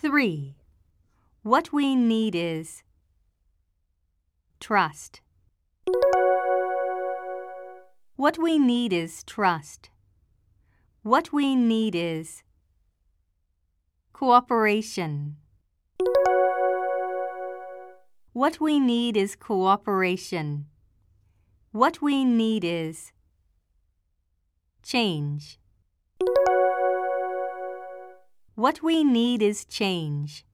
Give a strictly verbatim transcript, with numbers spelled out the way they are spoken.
Three. What we need is trust. What we need is trust. What we need is cooperation. What we need is cooperation. What we need is change. What we need is change.